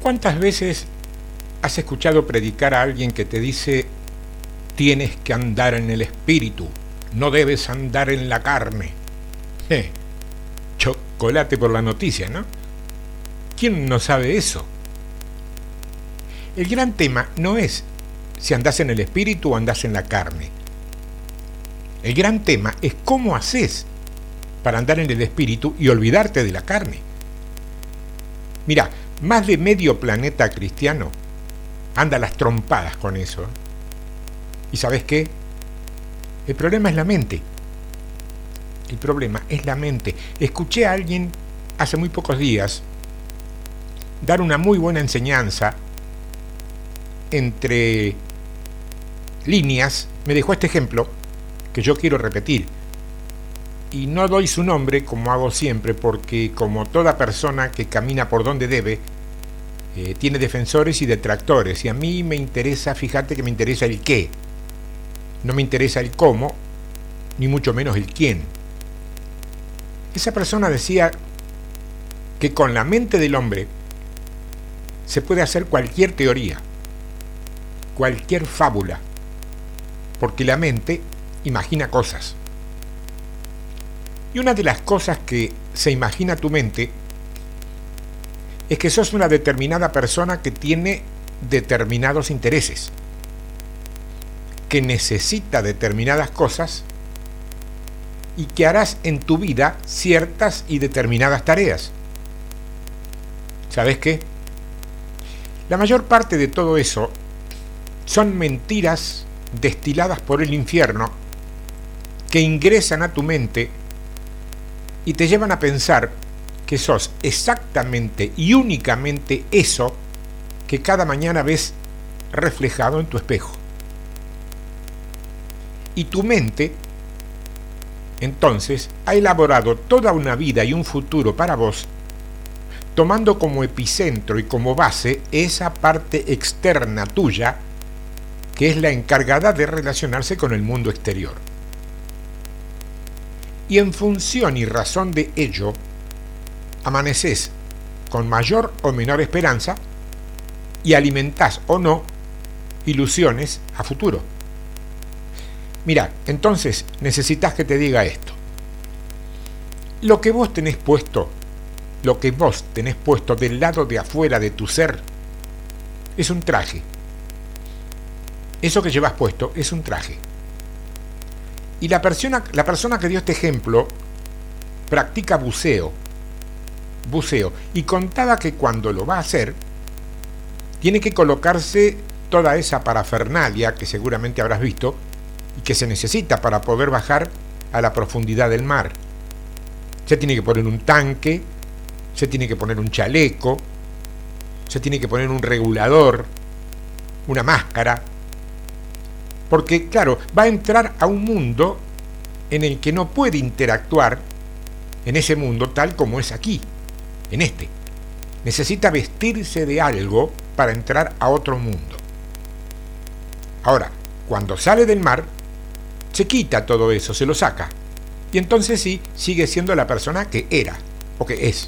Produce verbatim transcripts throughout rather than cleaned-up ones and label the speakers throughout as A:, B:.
A: ¿Cuántas veces has escuchado predicar a alguien que te dice: tienes que andar en el espíritu, no debes andar en la carne? Eh, chocolate por la noticia, ¿no? ¿Quién no sabe eso? El gran tema no es si andás en el espíritu o andás en la carne. El gran tema es cómo haces para andar en el espíritu y olvidarte de la carne. Mira, más de medio planeta cristiano anda a las trompadas con eso. ¿Y sabes qué? El problema es la mente. El problema es la mente. Escuché a alguien hace muy pocos días dar una muy buena enseñanza. Entre líneas me dejó este ejemplo que yo quiero repetir. Y no doy su nombre, como hago siempre, porque como toda persona que camina por donde debe, eh, tiene defensores y detractores. Y a mí me interesa, fíjate que me interesa el qué. No me interesa el cómo, ni mucho menos el quién. Esa persona decía que con la mente del hombre se puede hacer cualquier teoría, cualquier fábula, porque la mente imagina cosas. Y una de las cosas que se imagina tu mente es que sos una determinada persona que tiene determinados intereses, que necesita determinadas cosas y que harás en tu vida ciertas y determinadas tareas. ¿Sabes qué? La mayor parte de todo eso son mentiras destiladas por el infierno que ingresan a tu mente y te llevan a pensar que sos exactamente y únicamente eso que cada mañana ves reflejado en tu espejo. Y tu mente, entonces, ha elaborado toda una vida y un futuro para vos, tomando como epicentro y como base esa parte externa tuya, que es la encargada de relacionarse con el mundo exterior. Y en función y razón de ello, amaneces con mayor o menor esperanza y alimentás o no ilusiones a futuro. Mira, entonces necesitas que te diga esto. Lo que vos tenés puesto, lo que vos tenés puesto del lado de afuera de tu ser, es un traje. Eso que llevas puesto es un traje. Y la persona, la persona que dio este ejemplo practica buceo. Buceo. Y contaba que cuando lo va a hacer, tiene que colocarse toda esa parafernalia que seguramente habrás visto y que se necesita para poder bajar a la profundidad del mar. Se tiene que poner un tanque, se tiene que poner un chaleco, se tiene que poner un regulador, una máscara, porque claro, va a entrar a un mundo en el que no puede interactuar en ese mundo tal como es aquí, en este. Necesita vestirse de algo para entrar a otro mundo. Ahora, cuando sale del mar, se quita todo eso, se lo saca. Y entonces sí, sigue siendo la persona que era, o que es.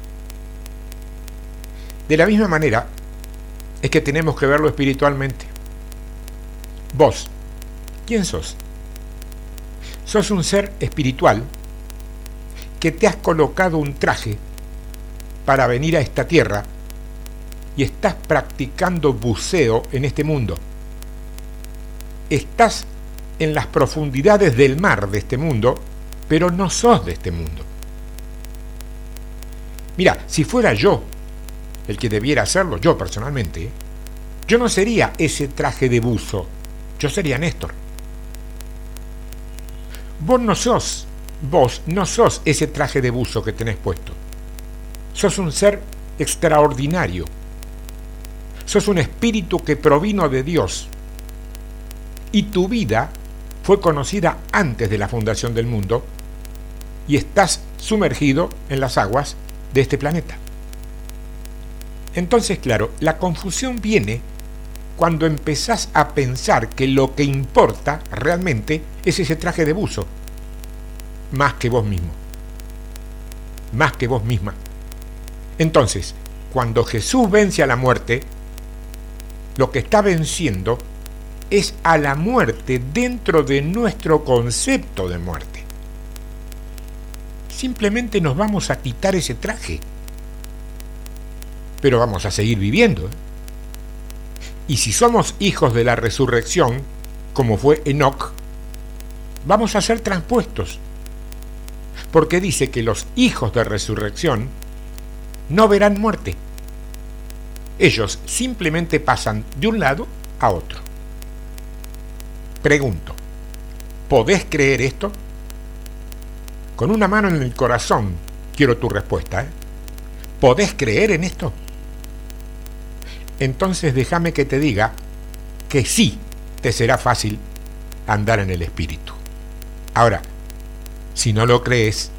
A: De la misma manera, es que tenemos que verlo espiritualmente. Vos, ¿quién sos? Sos un ser espiritual que te has colocado un traje para venir a esta tierra y estás practicando buceo en este mundo. Estás en las profundidades del mar de este mundo, pero no sos de este mundo. Mira, si fuera yo el que debiera hacerlo, yo personalmente, ¿eh? yo no sería ese traje de buzo, yo sería Néstor. Vos no sos, vos no sos ese traje de buzo que tenés puesto. Sos un ser extraordinario. Sos un espíritu que provino de Dios. Y tu vida fue conocida antes de la fundación del mundo y estás sumergido en las aguas de este planeta. Entonces, claro, la confusión viene cuando empezás a pensar que lo que importa realmente es ese traje de buzo, más que vos mismo, más que vos misma. Entonces, cuando Jesús vence a la muerte, lo que está venciendo es a la muerte dentro de nuestro concepto de muerte. Simplemente nos vamos a quitar ese traje, pero vamos a seguir viviendo. Y si somos hijos de la resurrección, como fue Enoc, vamos a ser transpuestos, porque dice que los hijos de resurrección no verán muerte. Ellos simplemente pasan de un lado a otro. Pregunto, ¿podés creer esto? Con una mano en el corazón quiero tu respuesta, ¿eh? ¿Podés creer en esto? Entonces déjame que te diga que sí te será fácil andar en el Espíritu. Ahora, si no lo crees,